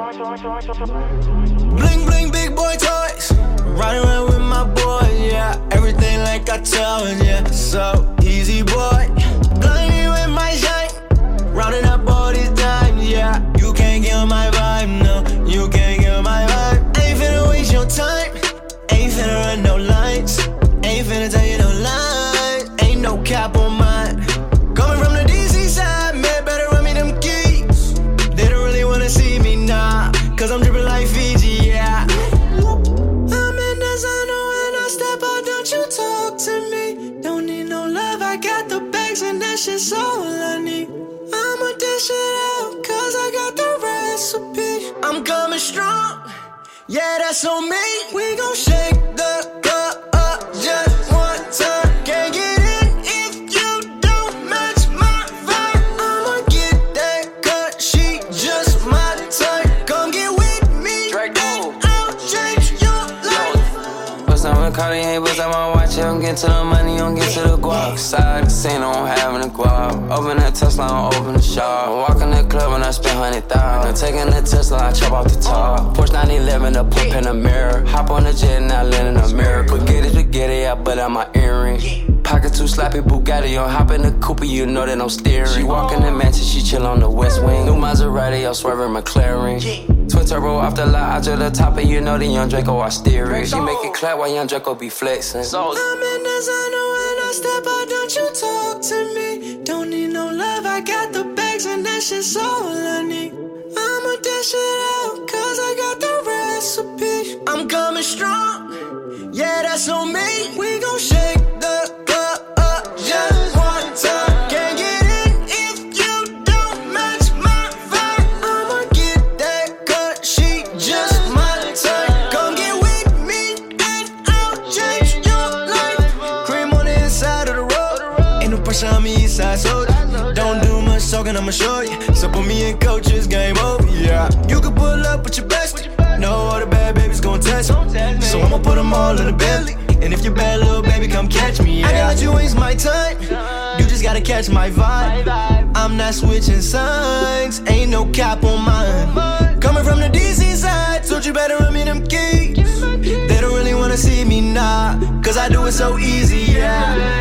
Bling bling, big boy toys. Riding around with my boy, yeah. Everything like I told ya, so easy boy. Blinding with my shine, rounding up all these dimes, yeah. You can't get my vibe, no, you can't get my vibe. Ain't finna waste your time, ain't finna run no lines, ain't finna tell you no lies, ain't no cap on mine. Coming from the DC side, man, better run me them keys. They don't really wanna see me now, cause I'm dripping like Fiji, yeah. I'm in designer when I step out, don't you talk to me. Don't need no love, I got the bags and that shit's all I need. I'ma dish it out, cause I got the recipe. I'm coming strong, yeah, that's on me. We gon' shake the club up just one time. Can't get in if you don't match my vibe. I'ma get that cut, she just my type. Come get with me, and I'll change your life. Bust down with Cartier, bust down my watch. I'm getting to the money, I'm getting to the guap. Side casino, I'm having a guap. Open that Tesla, I'm open the shop. I walk in the club and I spend 100,000. I'm taking the Tesla, I chop off the top. Porsche 911, a poop in the mirror. Hop on the jet and I land in America. Spaghetti, I butt out my earring. Pocket too sloppy, Bugatti. On hop in the Cooper, you know that I'm steering. She walk in the mansion, she chill on the West Wing. New Maserati, I'm swerving McLaren. Twin turbo off the lot, out to the top, and you know the young Draco, I steer it. She make it clap while young Draco be flexing. I'm in designer when I step out, don't you talk to me. Don't need no love, I got the bags and that shit's all I need. I'ma dish it out, cause I got the recipe. I'm coming strong, yeah, that's on me. We gon' shake the club up just one time. Can't get in if you don't match my vibe. I'ma get that cut, she just my type. Come get with me, and I'll change your life. Cream on the inside of the road, ain't no pressure on me, east side soda. Don't do much talking, I'ma show you. So put me in coaches, game over, yeah. You can pull up with your best, no all the bad babies gon' test me. So I'ma put them all in the belly. And if you're bad, little baby, come catch me, yeah. I can't let you waste my time, you just gotta catch my vibe. I'm not switching sides, ain't no cap on mine. Coming from the DC side, told you better run me them keys. They don't really wanna see me now, cause I do it so easy, yeah.